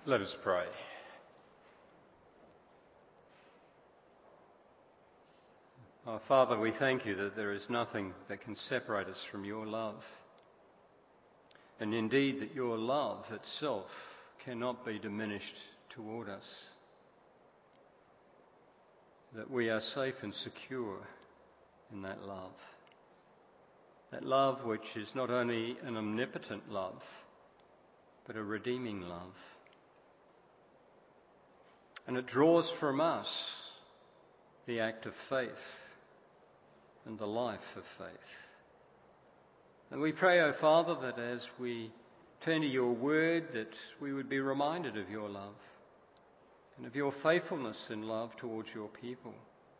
Let us pray. Our Father, we thank you that there is nothing that can separate us from your love. And indeed that your love itself cannot be diminished toward us. That we are safe and secure in that love. That love which is not only an omnipotent love, but a redeeming love. And it draws from us the act of faith and the life of faith. And we pray, O Father, that as we turn to your word, that we would be reminded of your love and of your faithfulness in love towards your people.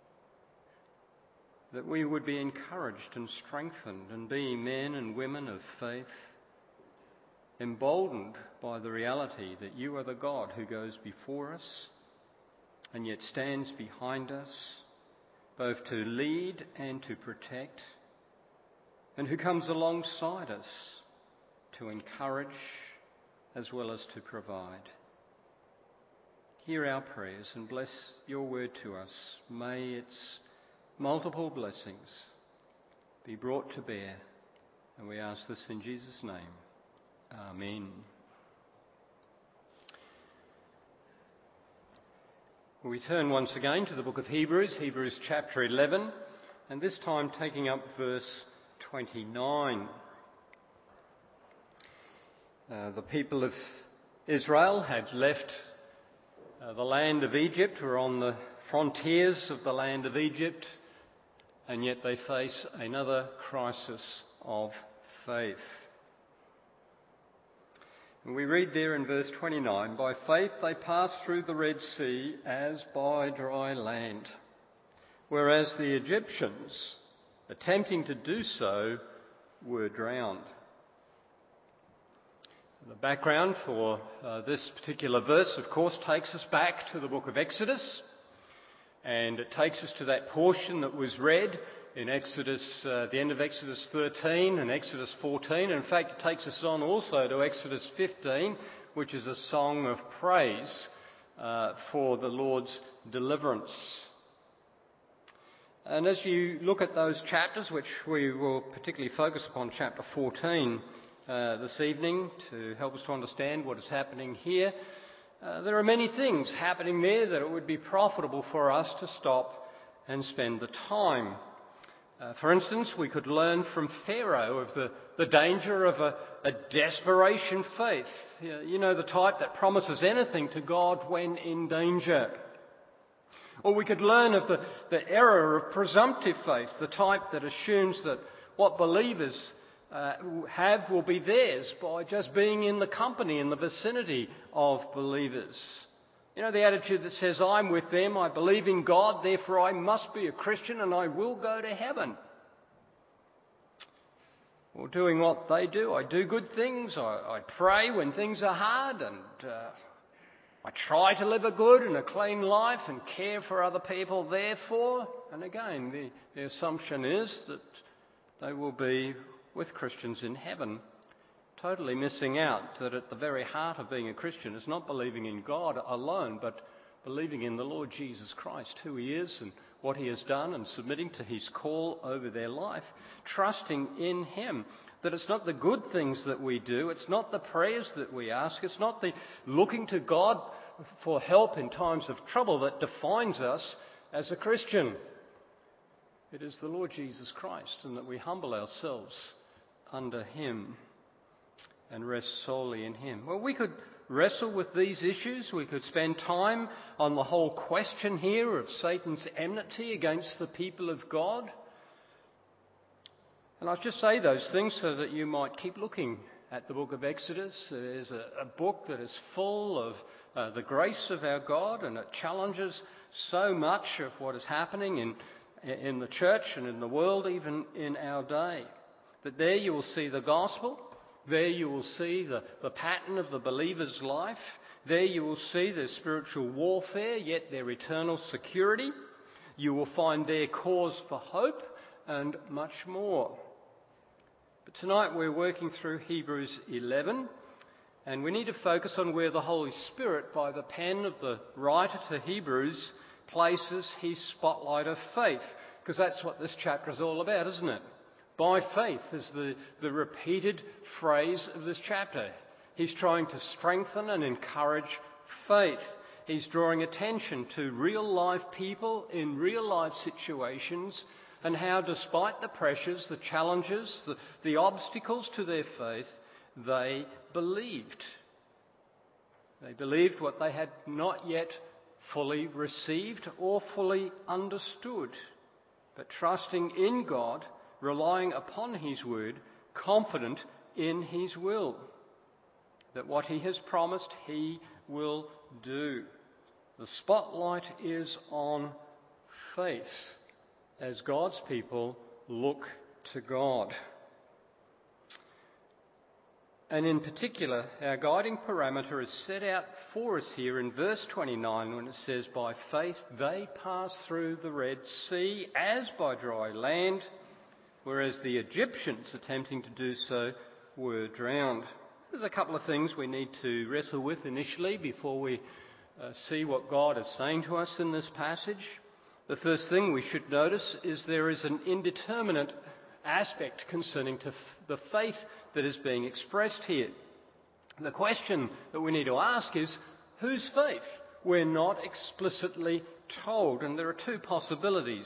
That we would be encouraged and strengthened and be men and women of faith, emboldened by the reality that you are the God who goes before us and yet stands behind us, both to lead and to protect, and who comes alongside us to encourage as well as to provide. Hear our prayers and bless your word to us. May its multiple blessings be brought to bear, and we ask this in Jesus' name. Amen. We turn once again to the book of Hebrews chapter 11, and this time taking up verse 29. The people of Israel had left the land of Egypt, were on the frontiers of the land of Egypt, and yet they face another crisis of faith. And we read there in verse 29, "By faith they passed through the Red Sea as by dry land, whereas the Egyptians, attempting to do so, were drowned." The background for this particular verse, of course, takes us back to the book of Exodus, and it takes us to that portion that was read in Exodus, the end of Exodus 13 and Exodus 14. In fact, it takes us on also to Exodus 15, which is a song of praise for the Lord's deliverance. And as you look at those chapters, which we will particularly focus upon chapter 14 this evening to help us to understand what is happening here, there are many things happening there that it would be profitable for us to stop and spend the time. For instance, we could learn from Pharaoh of the danger of a desperation faith. You know, the type that promises anything to God when in danger. Or we could learn of the error of presumptive faith, the type that assumes that what believers have will be theirs by just being in the company, in the vicinity of believers. You know, the attitude that says, I'm with them, I believe in God, therefore I must be a Christian and I will go to heaven. Or doing what they do. I do good things, I pray when things are hard, and I try to live a good and a clean life and care for other people, therefore. And again, the assumption is that they will be with Christians in heaven. Totally missing out that at the very heart of being a Christian is not believing in God alone, but believing in the Lord Jesus Christ, who he is and what he has done, and submitting to his call over their life, trusting in him. That it's not the good things that we do, it's not the prayers that we ask, it's not the looking to God for help in times of trouble that defines us as a Christian. It is the Lord Jesus Christ, and that we humble ourselves under him and rest solely in him. Well, we could wrestle with these issues. We could spend time on the whole question here of Satan's enmity against the people of God. And I'll just say those things so that you might keep looking at the book of Exodus. It is a book that is full of the grace of our God, and it challenges so much of what is happening in the church and in the world, even in our day. But there you will see the gospel. There you will see the pattern of the believer's life. There you will see their spiritual warfare, yet their eternal security. You will find their cause for hope and much more. But tonight we're working through Hebrews 11, And we need to focus on where the Holy Spirit, by the pen of the writer to Hebrews, places his spotlight of faith. Because that's what this chapter is all about, isn't it? By faith is the repeated phrase of this chapter. He's trying to strengthen and encourage faith. He's drawing attention to real life people in real life situations and how, despite the pressures, the challenges, the obstacles to their faith, they believed. They believed what they had not yet fully received or fully understood, but trusting in God, relying upon his word, confident in his will, that what he has promised he will do. The spotlight is on faith as God's people look to God. And in particular, our guiding parameter is set out for us here in verse 29 when it says, by faith they passed through the Red Sea as by dry land, whereas the Egyptians attempting to do so were drowned. There's a couple of things we need to wrestle with initially before we see what God is saying to us in this passage. The first thing we should notice is there is an indeterminate aspect concerning to the faith that is being expressed here. The question that we need to ask is, whose faith? We're not explicitly told, and there are two possibilities.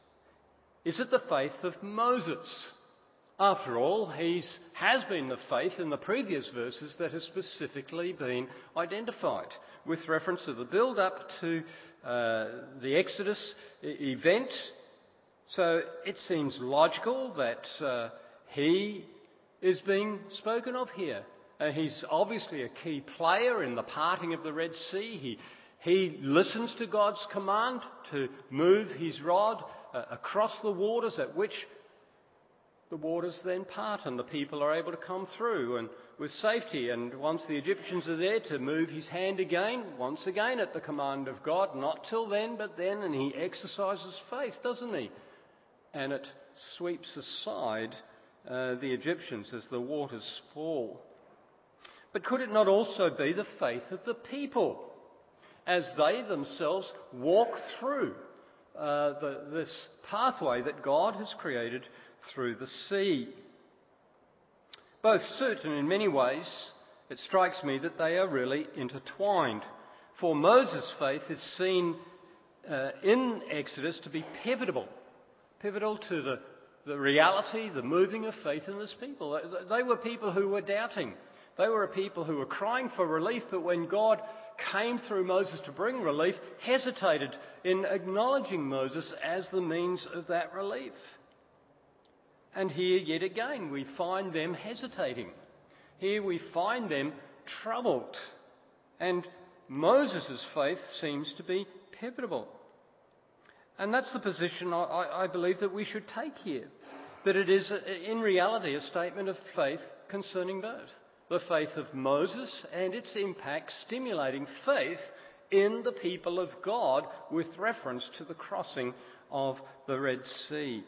Is it the faith of Moses? After all, he has been the faith in the previous verses that has specifically been identified with reference to the build-up to the Exodus event. So it seems logical that he is being spoken of here. He's obviously a key player in the parting of the Red Sea. He listens to God's command to move his rod across the waters, at which the waters then part and the people are able to come through and with safety. And once the Egyptians are there, to move his hand again, once again at the command of God, not till then, but then, and he exercises faith, doesn't he? And it sweeps aside the Egyptians as the waters fall. But could it not also be the faith of the as they themselves walk through this pathway that God has created through the sea? Both certain in many ways, it strikes me that they are really intertwined. For Moses' faith is seen in Exodus to be pivotal to the reality, the moving of faith in this people. They were people who were doubting. They were a people who were crying for relief, but when God came through Moses to bring relief, hesitated in acknowledging Moses as the means of that relief. And here, yet again, we find them hesitating. Here we find them troubled. And Moses' faith seems to be pivotal. And that's the position I believe that we should take here. That it is, in reality, a statement of faith concerning both. The faith of Moses and its impact stimulating faith in the people of God with reference to the crossing of the Red Sea.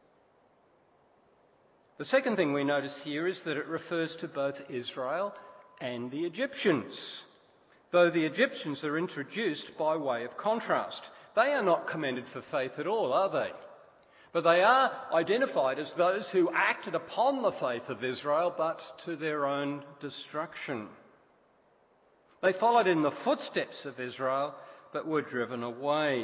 The second thing we notice here is that it refers to both Israel and the Egyptians, though the Egyptians are introduced by way of contrast. They are not commended for faith at all, are they? But they are identified as those who acted upon the faith of Israel, but to their own destruction. They followed in the footsteps of Israel, but were driven away.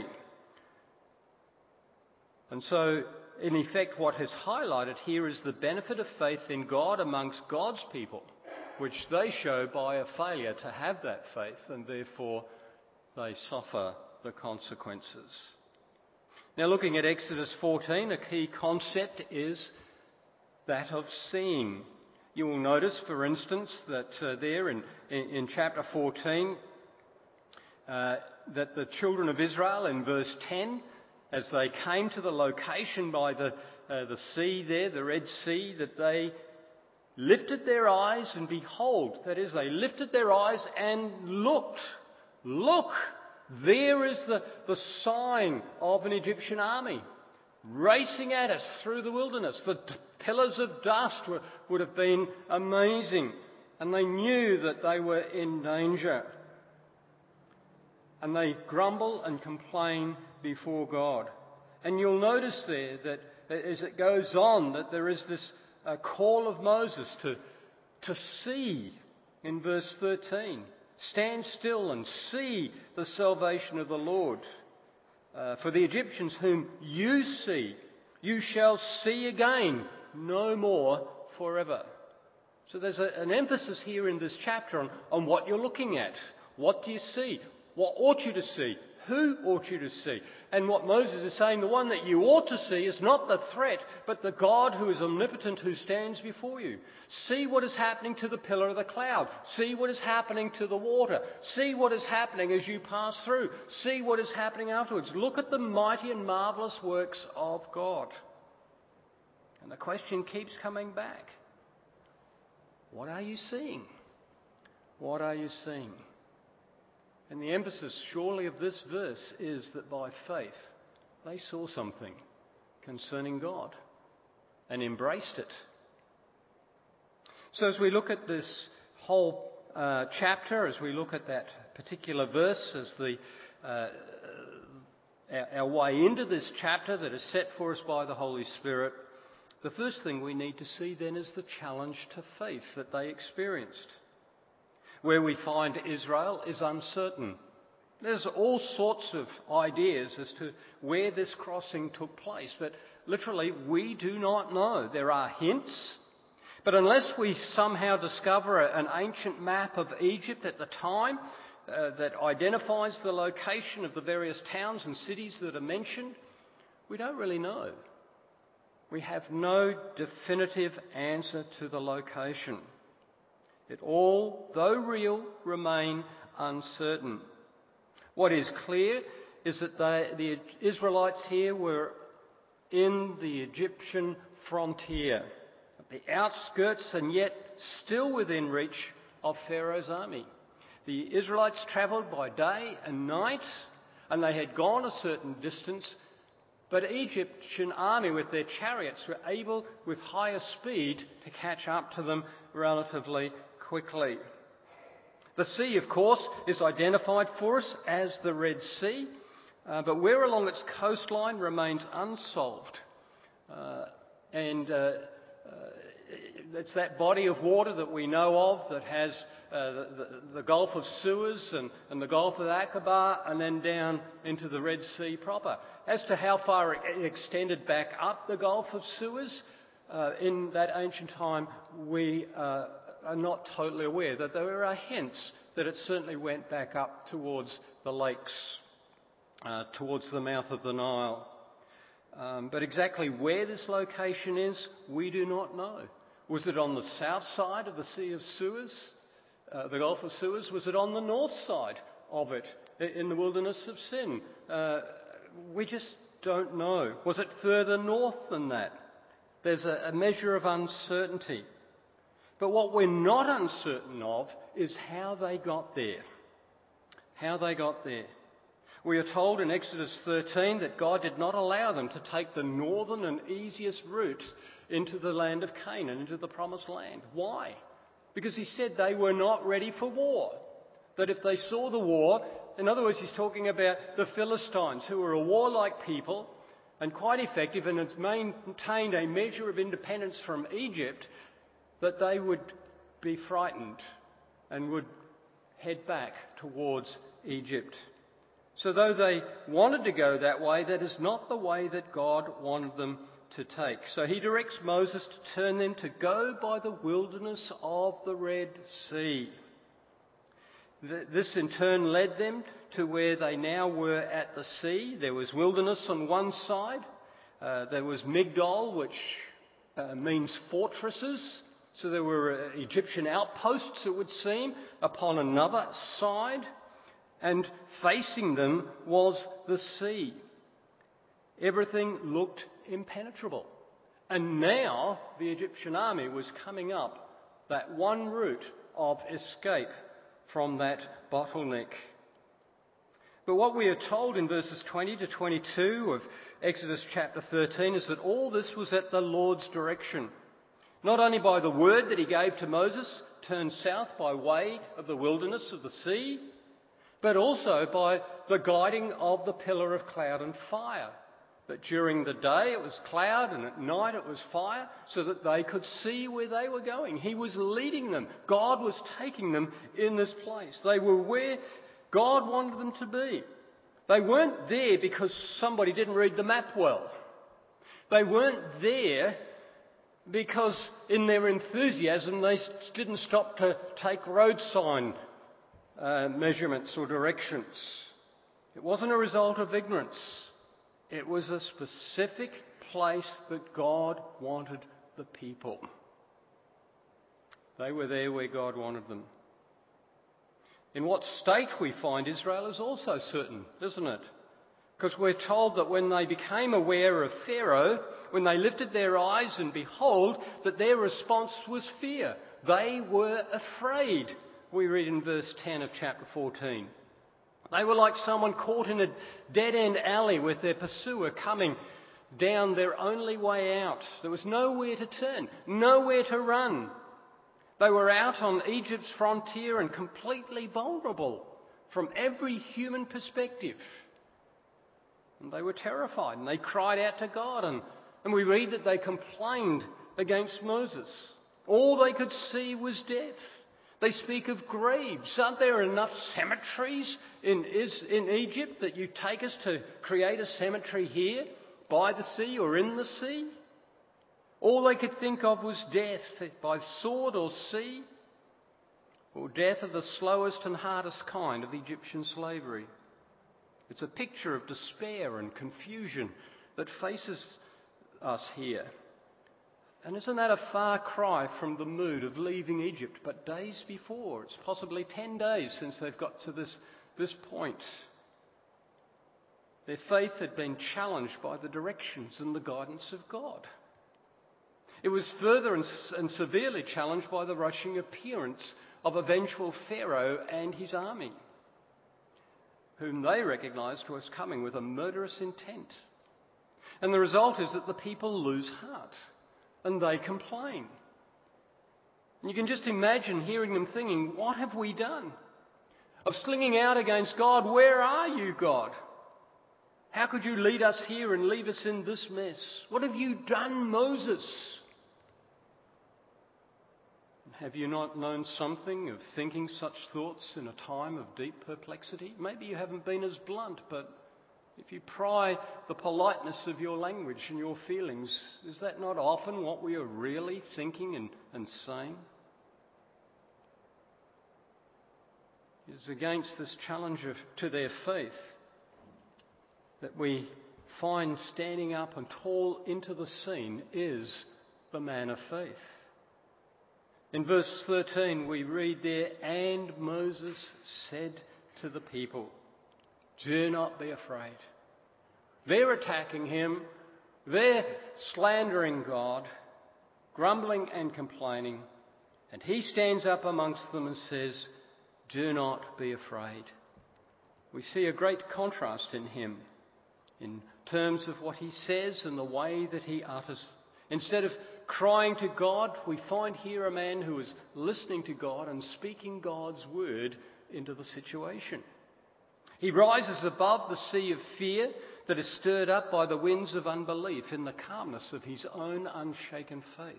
And so, in effect, what is highlighted here is the benefit of faith in God amongst God's people, which they show by a failure to have that faith, and therefore they suffer the consequences. Now, looking at Exodus 14, a key concept is that of seeing. You will notice, for instance, that there in chapter 14, that the children of Israel in verse 10, as they came to the location by the sea there, the Red Sea, that they lifted their eyes and behold, that is, they lifted their eyes and looked. Look! There is the sign of an Egyptian army racing at us through the wilderness. The pillars of dust would have been amazing. and they knew that they were in danger. And they grumble and complain before God. And you'll notice there that as it goes on, that there is this call of Moses to see in verse 13. Stand still and see the salvation of the Lord. For the Egyptians whom you see, you shall see again, no more forever. So there's an emphasis here in this chapter on what you're looking at. What do you see? What ought you to see? Who ought you to see? And what Moses is saying, the one that you ought to see is not the threat, but the God who is omnipotent who stands before you. See what is happening to the pillar of the cloud. See what is happening to the water. See what is happening as you pass through. See what is happening afterwards. Look at the mighty and marvellous works of God. And the question keeps coming back. What are you seeing? What are you seeing? And the emphasis surely of this verse is that by faith they saw something concerning God and embraced it. So as we look at this whole chapter, as we look at that particular verse as our way into this chapter that is set for us by the Holy Spirit, the first thing we need to see then is the challenge to faith that they experienced. Where we find Israel is uncertain. There's all sorts of ideas as to where this crossing took place, but literally we do not know. There are hints, but unless we somehow discover an ancient map of Egypt at the time that identifies the location of the various towns and cities that are mentioned, we don't really know. We have no definitive answer to the location. It all, though real, remain uncertain. What is clear is that the Israelites here were in the Egyptian frontier, at the outskirts and yet still within reach of Pharaoh's army. The Israelites travelled by day and night, and they had gone a certain distance, but the Egyptian army with their chariots were able, with higher speed, to catch up to them relatively quickly. The sea, of course, is identified for us as the Red Sea, but where along its coastline remains unsolved. It's that body of water that we know of that has the Gulf of Suez and the Gulf of Aqaba and then down into the Red Sea proper. As to how far it extended back up the Gulf of Suez in that ancient time, we are not totally aware. That there are hints that it certainly went back up towards the lakes, towards the mouth of the Nile. But exactly where this location is, we do not know. Was it on the south side of the Sea of Suez, the Gulf of Suez? Was it on the north side of it, in the wilderness of Sin? We just don't know. Was it further north than that? There's a measure of uncertainty. But what we're not uncertain of is how they got there. How they got there. We are told in Exodus 13 that God did not allow them to take the northern and easiest route into the land of Canaan, into the promised land. Why? Because he said they were not ready for war. That if they saw the war, in other words, he's talking about the Philistines, who were a warlike people and quite effective and had maintained a measure of independence from Egypt, that they would be frightened and would head back towards Egypt. So though they wanted to go that way, that is not the way that God wanted them to take. So he directs Moses to turn them to go by the wilderness of the Red Sea. This in turn led them to where they now were at the sea. There was wilderness on one side. There was Migdol, which means fortresses. So there were Egyptian outposts, it would seem, upon another side. And facing them was the sea. Everything looked impenetrable. And now the Egyptian army was coming up that one route of escape from that bottleneck. But what we are told in verses 20 to 22 of Exodus chapter 13 is that all this was at the Lord's direction. Not only by the word that he gave to Moses turned south by way of the wilderness of the sea, but also by the guiding of the pillar of cloud and fire. That during the day it was cloud and at night it was fire, so that they could see where they were going. He was leading them. God was taking them in this place. They were where God wanted them to be. They weren't there because somebody didn't read the map well. They weren't there because in their enthusiasm they didn't stop to take road sign measurements or directions. It wasn't a result of ignorance. It was a specific place that God wanted the people. They were there where God wanted them. In what state we find Israel is also certain, isn't it? Because we're told that when they became aware of Pharaoh, when they lifted their eyes and behold, that their response was fear. They were afraid. We read in verse 10 of chapter 14. They were like someone caught in a dead-end alley with their pursuer coming down their only way out. There was nowhere to turn, nowhere to run. They were out on Egypt's frontier and completely vulnerable from every human perspective. And they were terrified and they cried out to God. And we read that they complained against Moses. All they could see was death. They speak of graves. Aren't there enough cemeteries in Egypt that you take us to create a cemetery here by the sea or in the sea? All they could think of was death by sword or sea, or death of the slowest and hardest kind of Egyptian slavery. It's a picture of despair and confusion that faces us here. And isn't that a far cry from the mood of leaving Egypt? But days before, it's possibly 10 days since they've got to this point. Their faith had been challenged by the directions and the guidance of God. It was further and severely challenged by the rushing appearance of a vengeful Pharaoh and his army, whom they recognised was coming with a murderous intent. And the result is that the people lose heart and they complain. And you can just imagine hearing them thinking, what have we done? Of slinging out against God, where are you, God? How could you lead us here and leave us in this mess? What have you done, Moses? Have you not known something of thinking such thoughts in a time of deep perplexity? Maybe you haven't been as blunt, but if you pry the politeness of your language and your feelings, is that not often what we are really thinking and saying? It is against this challenge to their faith that we find standing up and tall into the scene is the man of faith. In verse 13 we read there, and Moses said to the people, do not be afraid. They're attacking him. They're slandering God, grumbling and complaining. And he stands up amongst them and says, do not be afraid. We see a great contrast in him in terms of what he says and the way that he utters. Instead of crying to God, we find here a man who is listening to God and speaking God's word into the situation. He rises above the sea of fear that is stirred up by the winds of unbelief in the calmness of his own unshaken faith.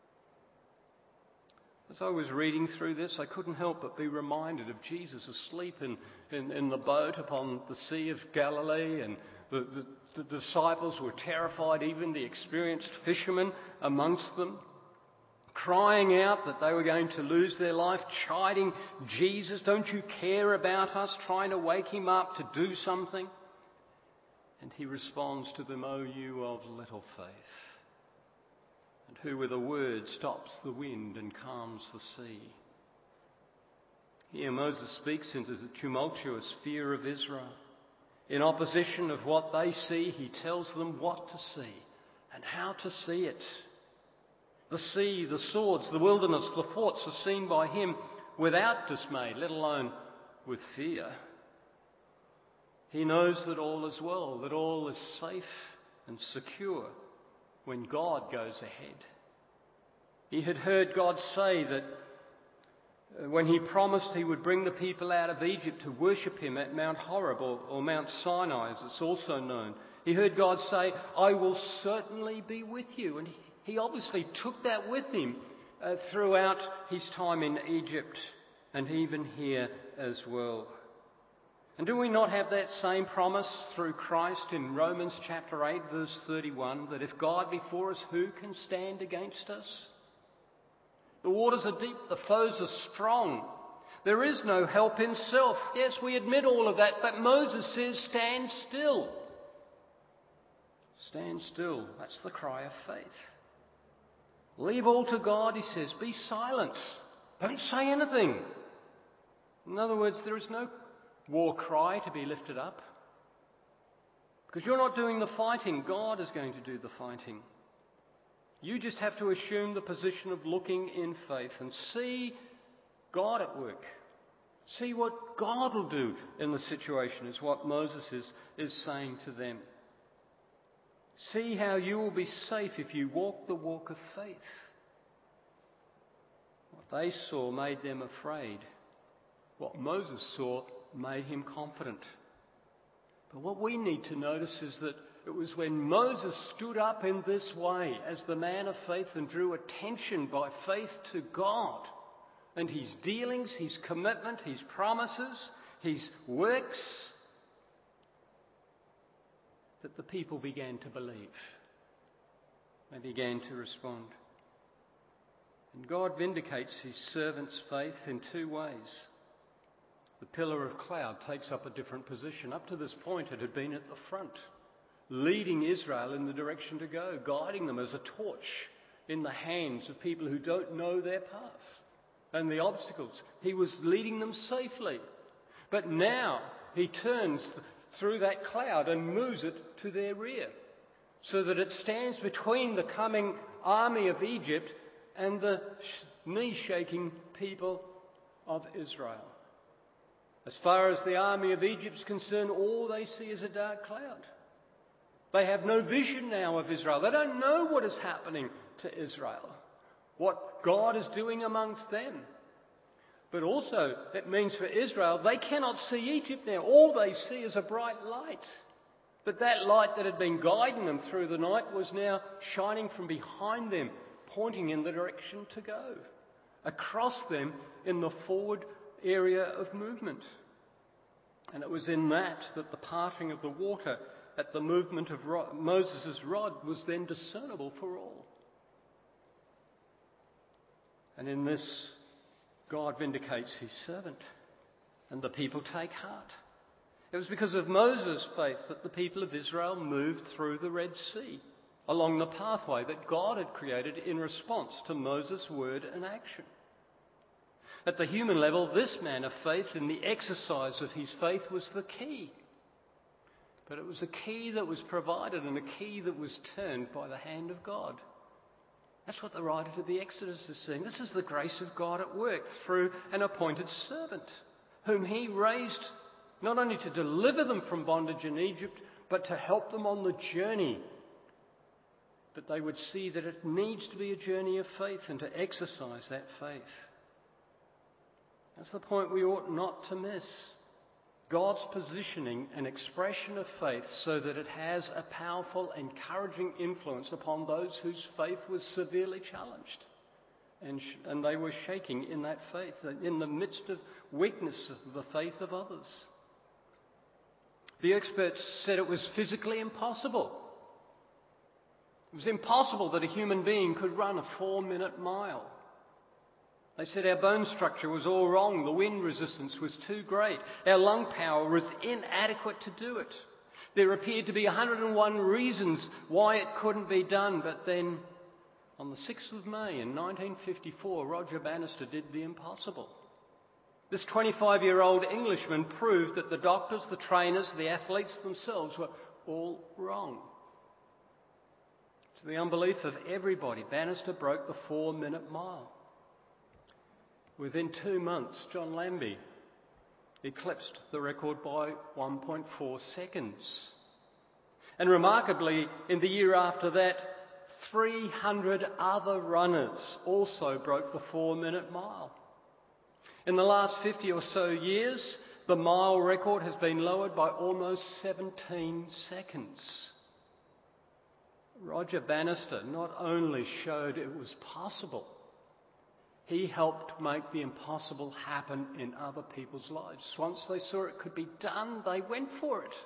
As I was reading through this, I couldn't help but be reminded of Jesus asleep in the boat upon the Sea of Galilee, and the disciples were terrified, even the experienced fishermen amongst them, crying out that they were going to lose their life, chiding Jesus, don't you care about us, trying to wake him up to do something? And he responds to them, O you of little faith, and who with a word stops the wind and calms the sea. Here Moses speaks into the tumultuous fear of Israel. In opposition of what they see, he tells them what to see and how to see it. The sea, the swords, the wilderness, the forts are seen by him without dismay, let alone with fear. He knows that all is well, that all is safe and secure when God goes ahead. He had heard God say that when he promised he would bring the people out of Egypt to worship him at Mount Horeb, or Mount Sinai as it's also known. He heard God say, "I will certainly be with you." And he obviously took that with him throughout his time in Egypt and even here as well. And do we not have that same promise through Christ in Romans chapter 8 verse 31, that if God be for us, who can stand against us? The waters are deep, the foes are strong. There is no help in self. Yes, we admit all of that, but Moses says, stand still. Stand still. That's the cry of faith. Leave all to God, he says. Be silent. Don't say anything. In other words, there is no war cry to be lifted up. Because you're not doing the fighting. God is going to do the fighting. You just have to assume the position of looking in faith and see God at work. See what God will do in the situation, is what Moses is saying to them. See how you will be safe if you walk the walk of faith. What they saw made them afraid. What Moses saw made him confident. But what we need to notice is that it was when Moses stood up in this way as the man of faith and drew attention by faith to God and his dealings, his commitment, his promises, his works, that the people began to believe. They began to respond. And God vindicates his servant's faith in two ways. The pillar of cloud takes up a different position. Up to this point, it had been at the front, leading Israel in the direction to go, guiding them as a torch in the hands of people who don't know their path and the obstacles. He was leading them safely. But now he turns through that cloud and moves it to their rear, so that it stands between the coming army of Egypt and the knee-shaking people of Israel. As far as the army of Egypt is concerned, all they see is a dark cloud. They have no vision now of Israel. They don't know what is happening to Israel, what God is doing amongst them. But also, it means for Israel, they cannot see Egypt now. All they see is a bright light. But that light that had been guiding them through the night was now shining from behind them, pointing in the direction to go, across them in the forward area of movement. And it was in that the parting of the water at the movement of Moses' rod was then discernible for all. And in this, God vindicates his servant, and the people take heart. It was because of Moses' faith that the people of Israel moved through the Red Sea, along the pathway that God had created in response to Moses' word and action. At the human level, this man of faith in the exercise of his faith was the key. But it was a key that was provided and a key that was turned by the hand of God. That's what the writer to the Exodus is saying. This is the grace of God at work through an appointed servant, whom he raised not only to deliver them from bondage in Egypt, but to help them on the journey, that they would see that it needs to be a journey of faith and to exercise that faith. That's the point we ought not to miss. God's positioning an expression of faith so that it has a powerful, encouraging influence upon those whose faith was severely challenged. And they were shaking in that faith, in the midst of weakness of the faith of others. The experts said it was physically impossible. It was impossible that a human being could run a 4-minute mile. They said our bone structure was all wrong. The wind resistance was too great. Our lung power was inadequate to do it. There appeared to be 101 reasons why it couldn't be done. But then on the 6th of May in 1954, Roger Bannister did the impossible. This 25-year-old Englishman proved that the doctors, the trainers, the athletes themselves were all wrong. To the unbelief of everybody, Bannister broke the 4-minute mile. Within 2 months, John Lambie eclipsed the record by 1.4 seconds. And remarkably, in the year after that, 300 other runners also broke the 4-minute mile. In the last 50 or so years, the mile record has been lowered by almost 17 seconds. Roger Bannister not only showed it was possible, he helped make the impossible happen in other people's lives. Once they saw it could be done, they went for it.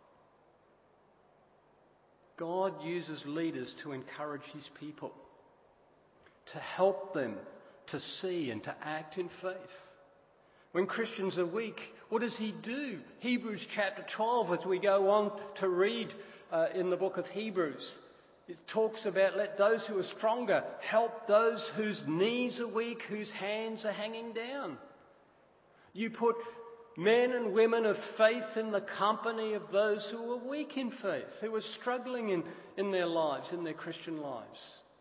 God uses leaders to encourage his people, to help them to see and to act in faith. When Christians are weak, what does he do? Hebrews chapter 12, as we go on to read in the book of Hebrews, it talks about let those who are stronger help those whose knees are weak, whose hands are hanging down. You put men and women of faith in the company of those who are weak in faith, who are struggling in their lives, in their Christian lives.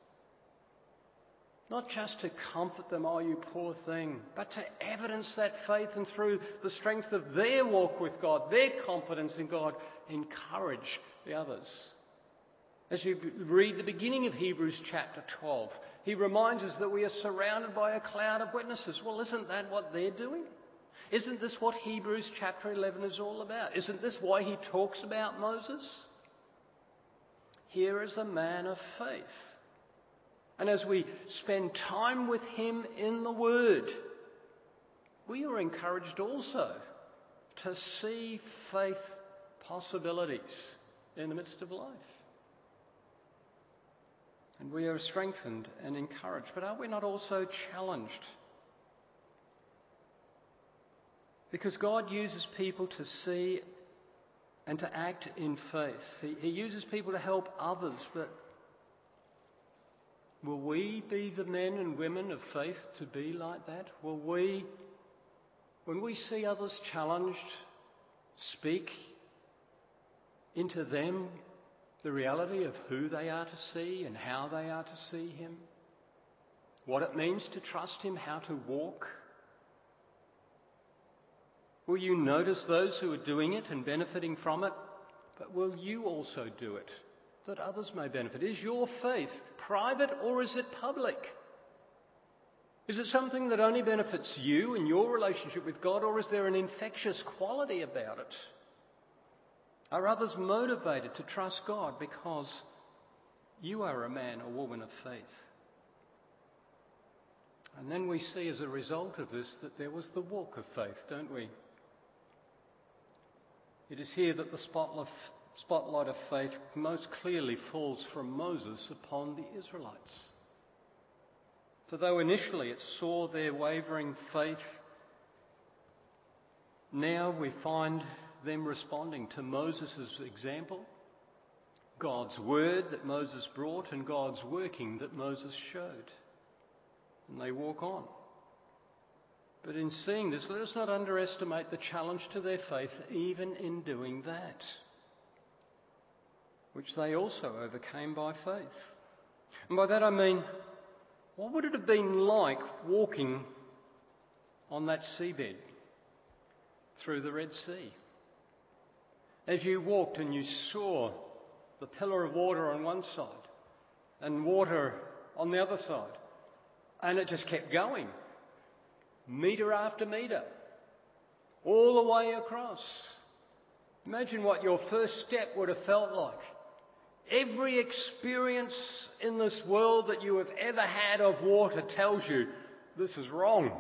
Not just to comfort them, oh you poor thing, but to evidence that faith and through the strength of their walk with God, their confidence in God, encourage the others. As you read the beginning of Hebrews chapter 12, he reminds us that we are surrounded by a cloud of witnesses. Well, isn't that what they're doing? Isn't this what Hebrews chapter 11 is all about? Isn't this why he talks about Moses? Here is a man of faith. And as we spend time with him in the Word, we are encouraged also to see faith possibilities in the midst of life. And we are strengthened and encouraged. But are we not also challenged? Because God uses people to see and to act in faith. He uses people to help others, but will we be the men and women of faith to be like that? Will we, when we see others challenged, speak into them the reality of who they are to see and how they are to see him? What it means to trust him, how to walk? Will you notice those who are doing it and benefiting from it? But will you also do it, that others may benefit? Is your faith private or is it public? Is it something that only benefits you in your relationship with God, or is there an infectious quality about it? Are others motivated to trust God because you are a man or woman of faith? And then we see as a result of this that there was the walk of faith, don't we? It is here that the spotlight of faith most clearly falls from Moses upon the Israelites. For though initially it saw their wavering faith, now we find them responding to Moses' example, God's word that Moses brought and God's working that Moses showed. And they walk on. But in seeing this, let us not underestimate the challenge to their faith even in doing that, which they also overcame by faith. And by that I mean, what would it have been like walking on that seabed through the Red Sea? As you walked and you saw the pillar of water on one side and water on the other side, and it just kept going, metre after metre, all the way across. Imagine what your first step would have felt like. Every experience in this world that you have ever had of water tells you this is wrong.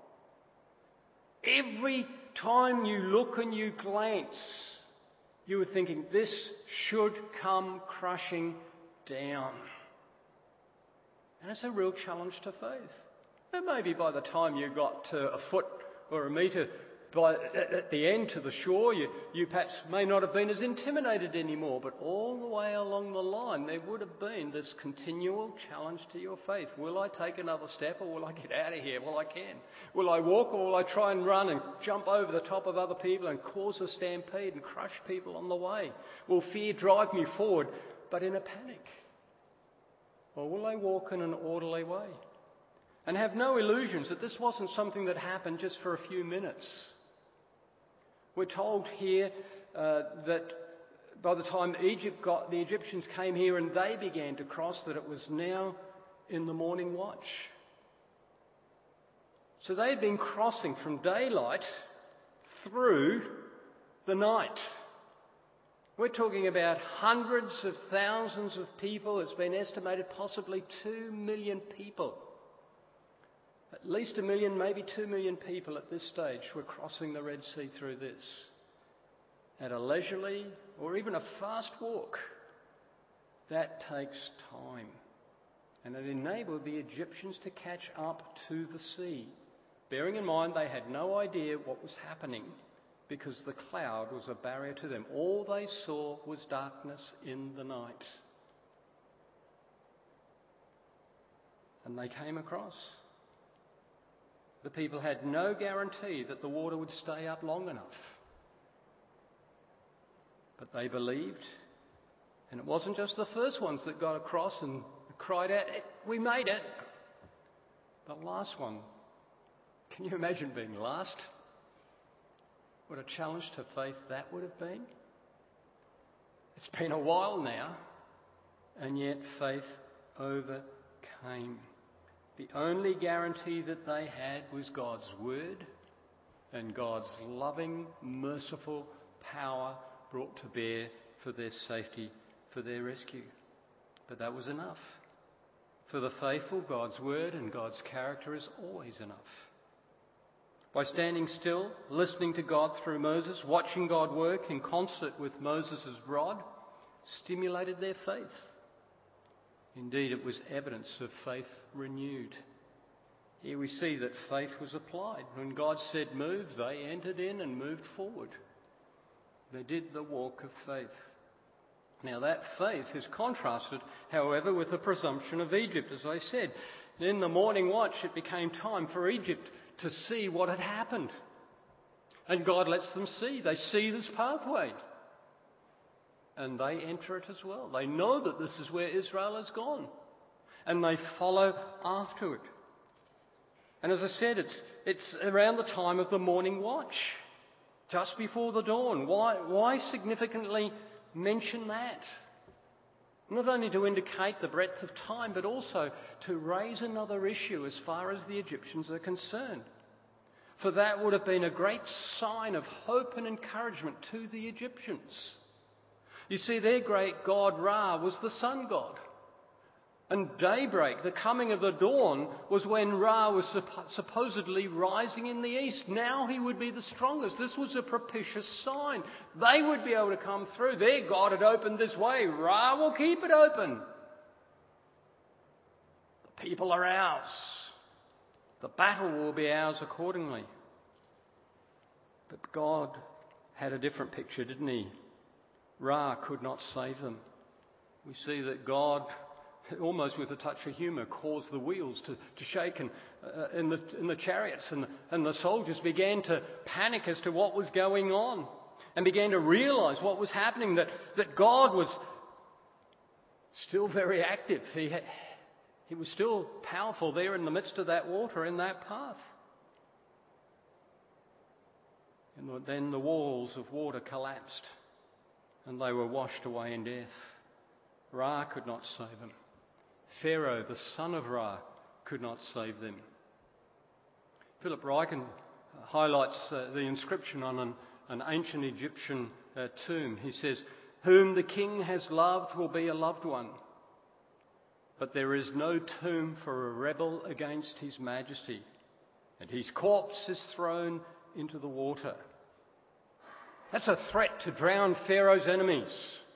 Every time you look and you glance, you were thinking, this should come crashing down. And it's a real challenge to faith. And maybe by the time you got to a foot or a metre at the end to the shore, you perhaps may not have been as intimidated anymore. But all the way along the line, there would have been this continual challenge to your faith. Will I take another step or will I get out of here? Well, I can. Will I walk or will I try and run and jump over the top of other people and cause a stampede and crush people on the way? Will fear drive me forward, but in a panic? Or will I walk in an orderly way? And have no illusions that this wasn't something that happened just for a few minutes. We're told here that by the time the Egyptians came here and they began to cross, that it was now in the morning watch. So they had been crossing from daylight through the night. We're talking about hundreds of thousands of people. It's been estimated possibly 2 million people. At least 1 million, maybe 2 million people at this stage were crossing the Red Sea through this. At a leisurely or even a fast walk. That takes time. And it enabled the Egyptians to catch up to the sea. Bearing in mind they had no idea what was happening because the cloud was a barrier to them. All they saw was darkness in the night. And they came across. The people had no guarantee that the water would stay up long enough. But they believed. And it wasn't just the first ones that got across and cried out, "We made it." The last one. Can you imagine being last? What a challenge to faith that would have been. It's been a while now, and yet faith overcame. The only guarantee that they had was God's word and God's loving, merciful power brought to bear for their safety, for their rescue. But that was enough. For the faithful, God's word and God's character is always enough. By standing still, listening to God through Moses, watching God work in concert with Moses' rod, stimulated their faith. Indeed, it was evidence of faith renewed. Here we see that faith was applied. When God said move, they entered in and moved forward. They did the walk of faith. Now that faith is contrasted, however, with the presumption of Egypt, as I said. In the morning watch, it became time for Egypt to see what had happened. And God lets them see. They see this pathway. And they enter it as well. They know that this is where Israel has gone. And they follow after it. And as I said, it's around the time of the morning watch. Just before the dawn. Why significantly mention that? Not only to indicate the breadth of time, but also to raise another issue as far as the Egyptians are concerned. For that would have been a great sign of hope and encouragement to the Egyptians. You see, their great god Ra was the sun god. And daybreak, the coming of the dawn, was when Ra was supposedly rising in the east. Now he would be the strongest. This was a propitious sign. They would be able to come through. Their God had opened this way. Ra will keep it open. The people are ours. The battle will be ours accordingly. But God had a different picture, didn't he? Ra could not save them. We see that God, almost with a touch of humour, caused the wheels to shake in the chariots, and the soldiers began to panic as to what was going on and began to realise what was happening, that God was still very active. He was still powerful there in the midst of that water, in that path. And then the walls of water collapsed and they were washed away in death. Ra could not save them. Pharaoh, the son of Ra, could not save them. Philip Ryken highlights the inscription on an ancient Egyptian tomb. He says, "Whom the king has loved will be a loved one, but there is no tomb for a rebel against his majesty, and his corpse is thrown into the water." That's a threat to drown Pharaoh's enemies.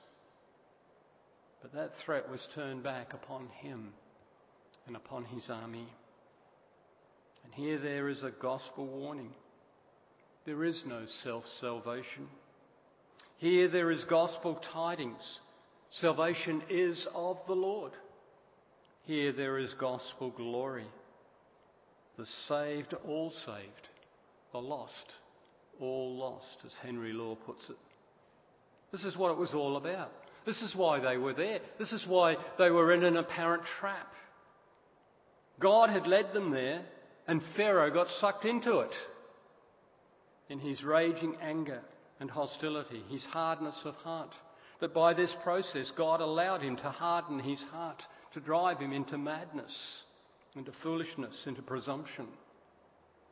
But that threat was turned back upon him and upon his army. And here there is a gospel warning. There is no self-salvation. Here there is gospel tidings. Salvation is of the Lord. Here there is gospel glory. The saved, all saved. The lost, all lost, as Henry Law puts it. This is what it was all about. This is why they were there. This is why they were in an apparent trap. God had led them there, and Pharaoh got sucked into it in his raging anger and hostility, his hardness of heart. But by this process, God allowed him to harden his heart, to drive him into madness, into foolishness, into presumption.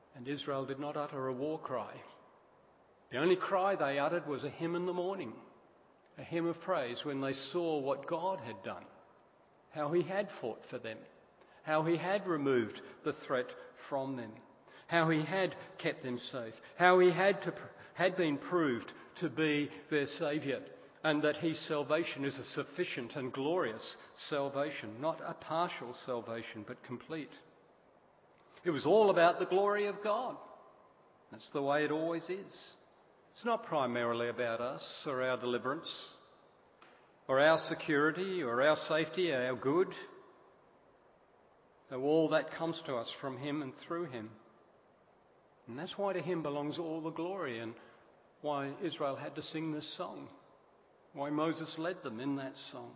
And Israel did not utter a war cry. The only cry they uttered was a hymn in the morning, a hymn of praise when they saw what God had done, how he had fought for them, how he had removed the threat from them, how he had kept them safe, how he had been proved to be their Saviour, and that his salvation is a sufficient and glorious salvation, not a partial salvation, but complete. It was all about the glory of God. That's the way it always is. It's not primarily about us or our deliverance or our security or our safety, our good, though all that comes to us from him and through him. And that's why to him belongs all the glory, and why Israel had to sing this song, why Moses led them in that song.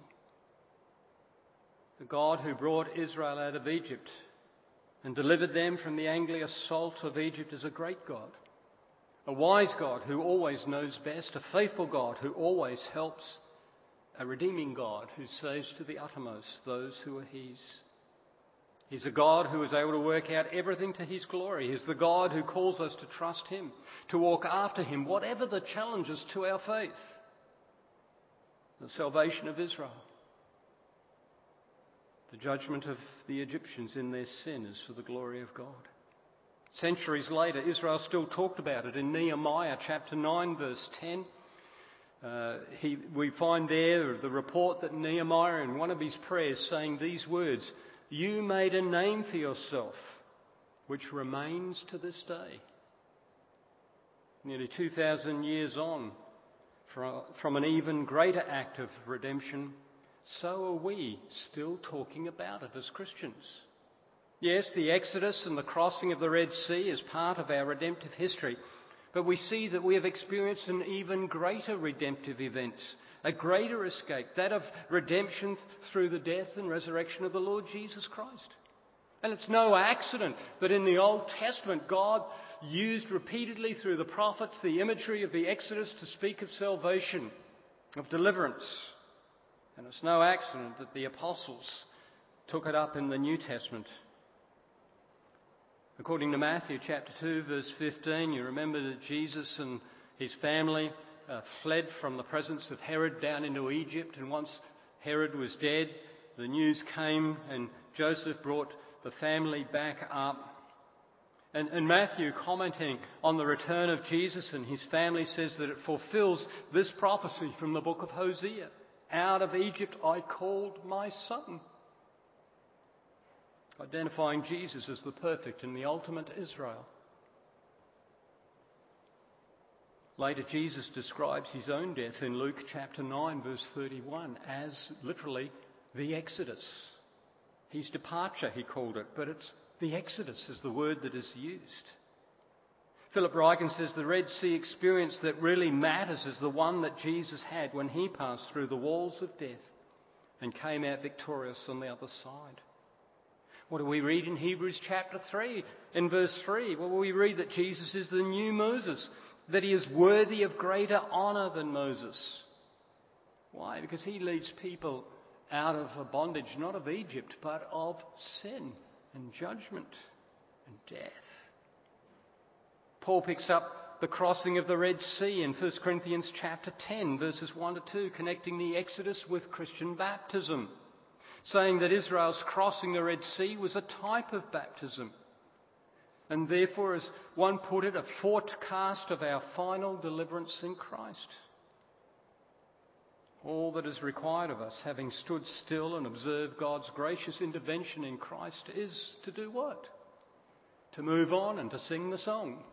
The God who brought Israel out of Egypt and delivered them from the angry assault of Egypt is a great God, a wise God who always knows best, a faithful God who always helps, a redeeming God who saves to the uttermost those who are his. He's a God who is able to work out everything to his glory. He's the God who calls us to trust him, to walk after him, whatever the challenges to our faith. The salvation of Israel, the judgment of the Egyptians in their sin is for the glory of God. Centuries later, Israel still talked about it in Nehemiah chapter 9 verse 10. We find there the report that Nehemiah in one of his prayers saying these words, "You made a name for yourself, which remains to this day." Nearly 2,000 years on from an even greater act of redemption, so are we still talking about it as Christians. Yes, the Exodus and the crossing of the Red Sea is part of our redemptive history, but we see that we have experienced an even greater redemptive event, a greater escape, that of redemption through the death and resurrection of the Lord Jesus Christ. And it's no accident that in the Old Testament God used repeatedly through the prophets the imagery of the Exodus to speak of salvation, of deliverance. And it's no accident that the apostles took it up in the New Testament. According to Matthew chapter 2 verse 15, you remember that Jesus and his family fled from the presence of Herod down into Egypt, and once Herod was dead, the news came and Joseph brought the family back up. And Matthew, commenting on the return of Jesus and his family, says that it fulfills this prophecy from the book of Hosea. "Out of Egypt I called my son," identifying Jesus as the perfect and the ultimate Israel. Later, Jesus describes his own death in Luke chapter 9 verse 31 as literally the Exodus. His departure, he called it, but it's the Exodus is the word that is used. Philip Ryken says the Red Sea experience that really matters is the one that Jesus had when he passed through the walls of death and came out victorious on the other side. What do we read in Hebrews chapter 3? In verse 3, well, we read that Jesus is the new Moses, that he is worthy of greater honour than Moses. Why? Because he leads people out of a bondage, not of Egypt, but of sin and judgment and death. Paul picks up the crossing of the Red Sea in 1 Corinthians chapter 10, verses 1 to 2, connecting the Exodus with Christian baptism, saying that Israel's crossing the Red Sea was a type of baptism, and therefore, as one put it, a forecast of our final deliverance in Christ. All that is required of us, having stood still and observed God's gracious intervention in Christ, is to do what? To move on and to sing the song.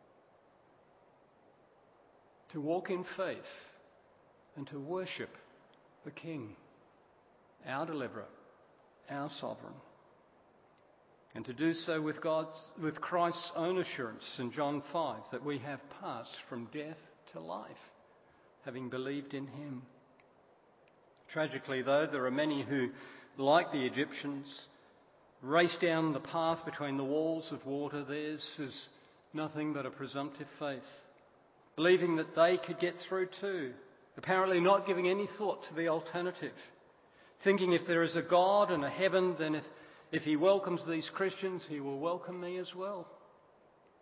To walk in faith and to worship the King, our deliverer, our sovereign. And to do so with Christ's own assurance in John 5 that we have passed from death to life, having believed in him. Tragically, though, there are many who, like the Egyptians, race down the path between the walls of water. Theirs is nothing but a presumptive faith, believing that they could get through too, apparently not giving any thought to the alternative, thinking if there is a God and a heaven, then if he welcomes these Christians, he will welcome me as well.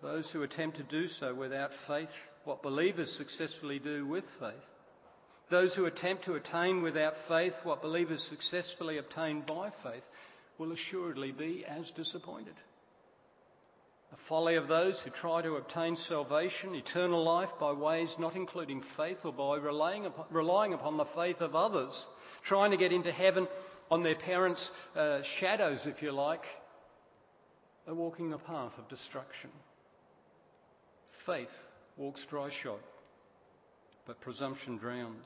Those who attempt to do so without faith, what believers successfully do with faith. Those who attempt to attain without faith, what believers successfully obtain by faith, will assuredly be as disappointed. The folly of those who try to obtain salvation, eternal life, by ways not including faith or by relying upon the faith of others, trying to get into heaven on their parents' shadows, if you like, are walking the path of destruction. Faith walks dry-shod, but presumption drowns.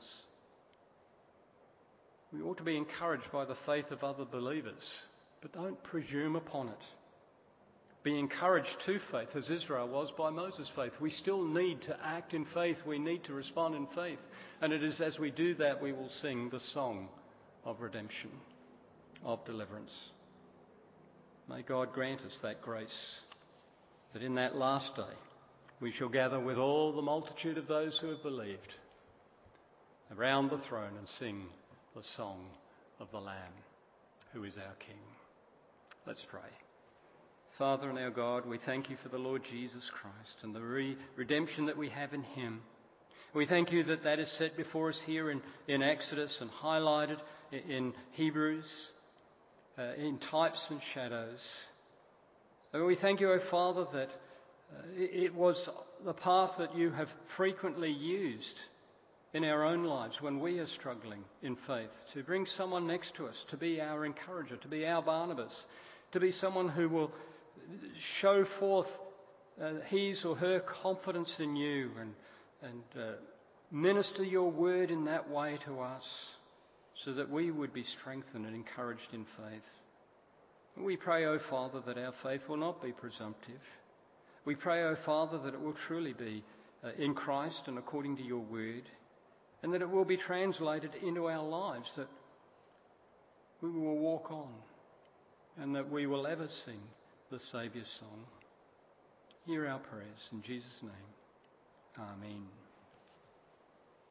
We ought to be encouraged by the faith of other believers, but don't presume upon it. Be encouraged to faith, as Israel was by Moses' faith. We still need to act in faith. We need to respond in faith. And it is as we do that we will sing the song of redemption, of deliverance. May God grant us that grace, that in that last day we shall gather with all the multitude of those who have believed around the throne and sing the song of the Lamb, who is our King. Let's pray. Father and our God, we thank you for the Lord Jesus Christ and the redemption that we have in him. We thank you that that is set before us here in Exodus and highlighted in Hebrews, in types and shadows. And we thank you, O Father, that it was the path that you have frequently used in our own lives when we are struggling in faith, to bring someone next to us, to be our encourager, to be our Barnabas, to be someone who will show forth his or her confidence in you and minister your word in that way to us so that we would be strengthened and encouraged in faith. And we pray, O Father, that our faith will not be presumptive. We pray, O Father, that it will truly be in Christ and according to your word, and that it will be translated into our lives, that we will walk on and that we will ever sing the Saviour's song. Hear our prayers in Jesus' name. Amen.